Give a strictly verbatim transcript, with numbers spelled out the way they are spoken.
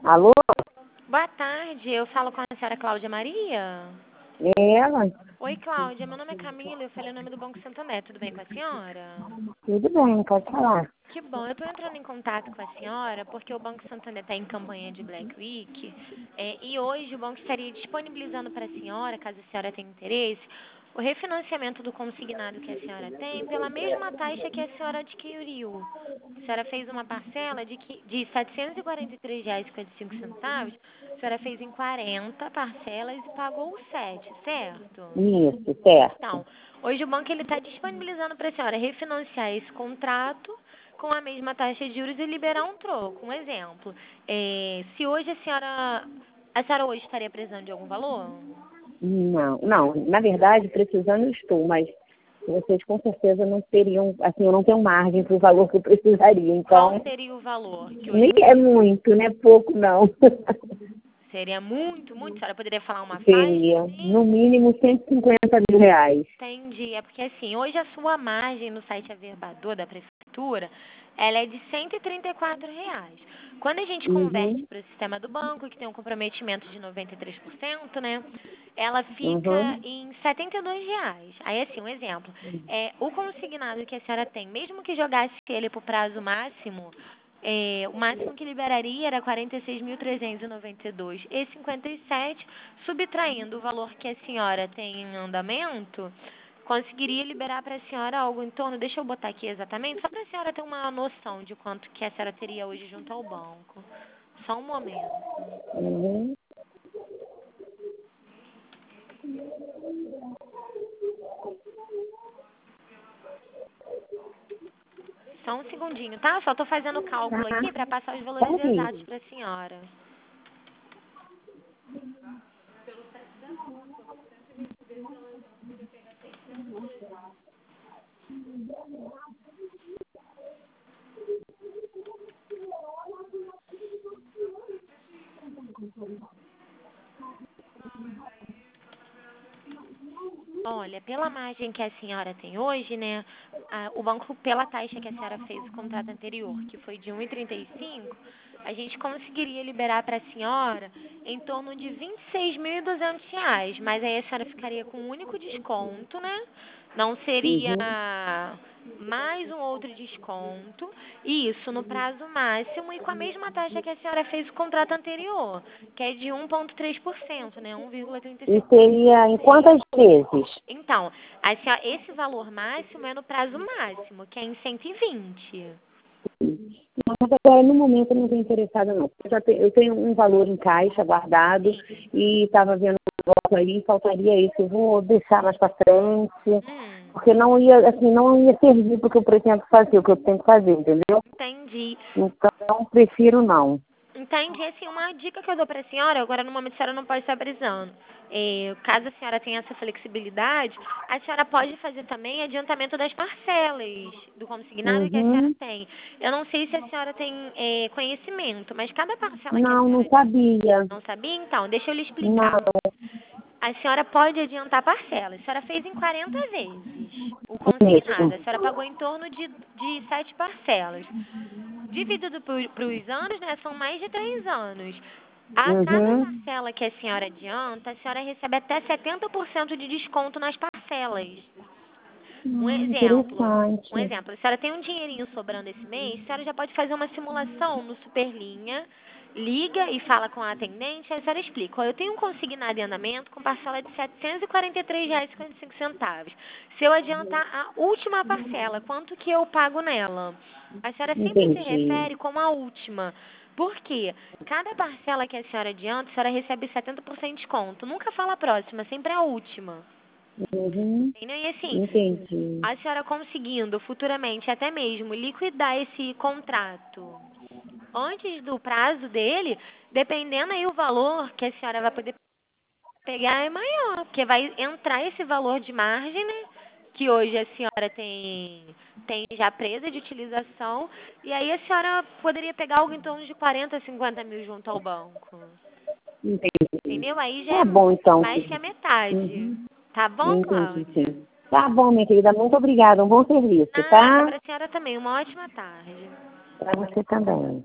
Alô? Boa tarde, eu falo com a senhora Cláudia Maria. É ela? Oi, Cláudia, meu nome é Camila, eu falei o nome do Banco Santander, tudo bem com a senhora? Tudo bem, pode falar. Que bom, eu estou entrando em contato com a senhora porque o Banco Santander está em campanha de Black Week é, e hoje o banco estaria disponibilizando para a senhora, caso a senhora tenha interesse, o refinanciamento do consignado que a senhora tem pela mesma taxa que a senhora adquiriu. A senhora fez uma parcela de, que, de setecentos e quarenta e três reais e cinquenta e cinco centavos, a senhora fez em quarenta parcelas e pagou sete, certo? Isso, certo. Então, hoje o banco ele está disponibilizando para a senhora refinanciar esse contrato com a mesma taxa de juros e liberar um troco. Um exemplo, é, se hoje a senhora, a senhora hoje estaria precisando de algum valor? Não, não, na verdade, precisando eu estou, mas vocês com certeza não teriam, assim, eu não tenho margem para o valor que eu precisaria, Qual então, seria o valor que hoje nem é muito, não é pouco, não. seria muito, muito? A senhora poderia falar uma faixa? Seria, Sim. no mínimo, cento e cinquenta mil reais. Entendi. É porque assim, hoje a sua margem no site Averbador da Prefeitura, ela é de cento e trinta e quatro reais. Quando a gente converte Uhum, para o sistema do banco, que tem um comprometimento de noventa e três por cento, né? Ela fica uhum, em setenta e dois reais. Aí assim, um exemplo. É, o consignado que a senhora tem, mesmo que jogasse ele para o prazo máximo, é, o máximo que liberaria era quarenta e seis mil trezentos e noventa e dois e cinquenta e sete, subtraindo o valor que a senhora tem em andamento, conseguiria liberar para a senhora algo em torno, deixa eu botar aqui exatamente, só para a senhora ter uma noção de quanto que a senhora teria hoje junto ao banco. Só um momento. uhum. Só um segundinho, tá? Só estou fazendo o cálculo Tá, aqui para passar os valores pode ir. exatos para a senhora. Olha, pela margem que a senhora tem hoje, né? a- o banco, pela taxa que a senhora fez o contrato anterior, que foi de um vírgula trinta e cinco, a gente conseguiria liberar para a senhora em torno de vinte e seis mil e duzentos reais. Mas aí a senhora ficaria com um único desconto, né? Não seria Uhum. mais um outro desconto. E isso no prazo máximo e com a mesma taxa que a senhora fez o contrato anterior, que é de um vírgula três por cento, né? um vírgula trinta e E cinco por cento seria ao em mês. quantas vezes? Então, a senhora- esse valor máximo é no prazo máximo, que é em cento e vinte. Mas agora, no momento, eu não estou interessada, não. Eu, já te- eu tenho um valor em caixa guardado Sim. e estava vendo um negócio aí, faltaria isso. Eu vou deixar mais para frente, Hum, porque não ia, assim, não ia servir para o que eu pretendo fazer, o que eu tenho que fazer, entendeu? entendi. Então, prefiro não. Entendi, assim, uma dica que eu dou para a senhora, agora no momento a senhora não pode estar precisando. É, caso a senhora tenha essa flexibilidade, a senhora pode fazer também adiantamento das parcelas do consignado que a senhora Uhum. tem. Eu não sei se a senhora tem é, conhecimento, mas cada parcela que a Não, não senhora sabia. não sabia, então, deixa eu lhe Não. explicar. A senhora pode adiantar parcelas. A senhora fez em quarenta vezes o consignado. A Isso. senhora pagou em torno de, de sete parcelas. Dividido para os anos, né, são mais de três anos. A cada Uhum. parcela que a senhora adianta, a senhora recebe até setenta por cento de desconto nas parcelas. Um Hum, exemplo, um interessante. exemplo, a senhora tem um dinheirinho sobrando esse mês, a senhora já pode fazer uma simulação no Superlinha, liga e fala com a atendente, aí a senhora explica, ó, eu tenho um consignado em andamento com parcela de setecentos e quarenta e três reais e cinquenta e cinco centavos. Se eu adiantar a última parcela, quanto que eu pago nela? A senhora sempre se Entendi. refere como a última. Por quê? Cada parcela que a senhora adianta, a senhora recebe setenta por cento de desconto. Nunca fala a próxima, sempre a última. Uhum. Entendeu? E assim, Entendi. a senhora conseguindo futuramente até mesmo liquidar esse contrato antes do prazo dele, dependendo aí o valor que a senhora vai poder pegar é maior, porque vai entrar esse valor de margem, né? Que hoje a senhora tem, tem já presa de utilização, e aí a senhora poderia pegar algo em torno de quarenta, cinquenta mil junto ao banco. Entendi. Entendeu? Aí já é Tá bom, então, mais que a filho. metade. Uhum. Tá bom, Entendi, Cláudia? sim. Tá bom, minha querida. Muito obrigada. Um bom serviço, Nada, tá? para a senhora também. Uma ótima tarde. Pra você também.